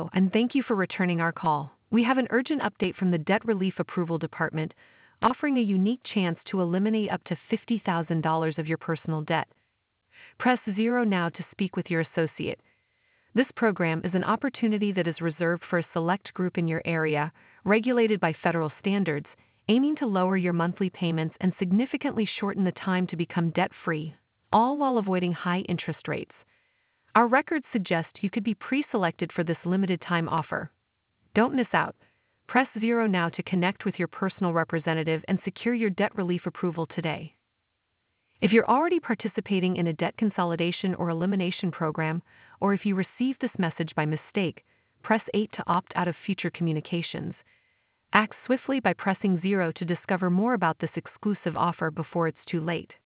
and thank you for returning our call. We have an urgent update from the Debt Relief Approval Department, offering a unique chance to eliminate up to $50,000 of your personal debt. Press 0 now to speak with your associate. This program is an opportunity that is reserved for a select group in your area, regulated by federal standards, aiming to lower your monthly payments and significantly shorten the time to become debt-free, all while avoiding high interest rates. Our records suggest you could be pre-selected for this limited time offer. Don't miss out. Press 0 now to connect with your personal representative and secure your debt relief approval today. If you're already participating in a debt consolidation or elimination program, or if you received this message by mistake, press 8 to opt out of future communications. Act swiftly by pressing 0 to discover more about this exclusive offer before it's too late.